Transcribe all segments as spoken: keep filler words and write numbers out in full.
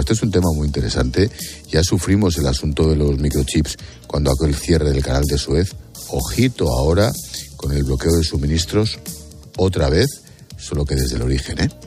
este es un tema muy interesante. Ya sufrimos el asunto de los microchips cuando aquel cierre del canal de Suez. Ojito ahora con el bloqueo de suministros otra vez, solo que desde el origen, ¿eh?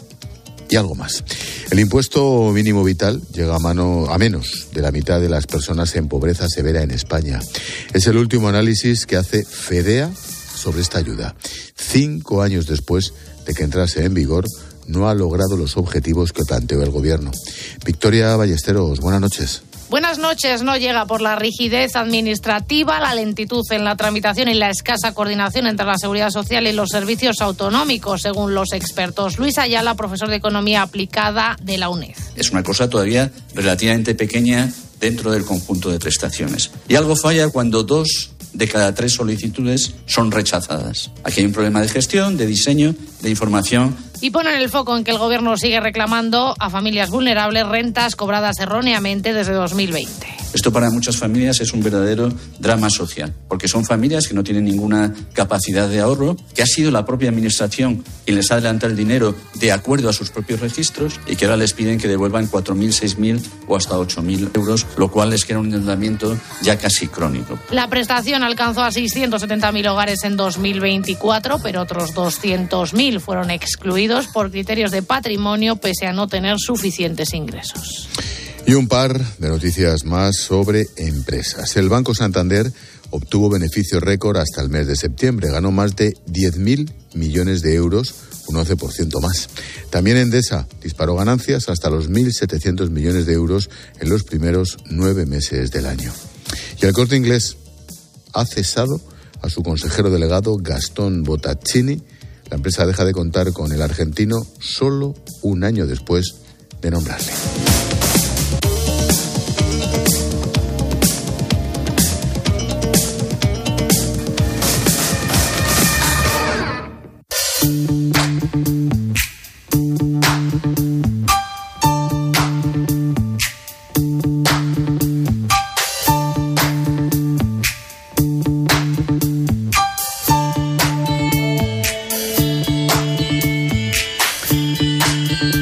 Y algo más. El impuesto mínimo vital llega a, mano, a menos de la mitad de las personas en pobreza severa en España. Es el último análisis que hace FEDEA sobre esta ayuda. Cinco años después de que entrase en vigor, no ha logrado los objetivos que planteó el Gobierno. Victoria Ballesteros, buenas noches. Buenas noches. No llega por la rigidez administrativa, la lentitud en la tramitación y la escasa coordinación entre la Seguridad Social y los servicios autonómicos, según los expertos. Luis Ayala, profesor de Economía Aplicada de la UNED. Es una cosa todavía relativamente pequeña dentro del conjunto de prestaciones. Y algo falla cuando dos de cada tres solicitudes son rechazadas. Aquí hay un problema de gestión, de diseño, de información. Y ponen el foco en que el Gobierno sigue reclamando a familias vulnerables rentas cobradas erróneamente desde dos mil veinte. Esto para muchas familias es un verdadero drama social, porque son familias que no tienen ninguna capacidad de ahorro, que ha sido la propia Administración quien les adelanta el dinero de acuerdo a sus propios registros y que ahora les piden que devuelvan cuatro mil, seis mil o hasta ocho mil euros, lo cual les crea un endeudamiento ya casi crónico. La prestación alcanzó a seiscientos setenta mil hogares en dos mil veinticuatro, pero otros doscientos mil fueron excluidos por criterios de patrimonio pese a no tener suficientes ingresos. Y un par de noticias más sobre empresas. El Banco Santander obtuvo beneficios récord hasta el mes de septiembre. Ganó más de diez mil millones de euros, un once por ciento más. También Endesa disparó ganancias hasta los mil setecientos millones de euros en los primeros nueve meses del año. Y el Corte Inglés ha cesado a su consejero delegado Gastón Bottaccini. La empresa deja de contar con el argentino solo un año después de nombrarle.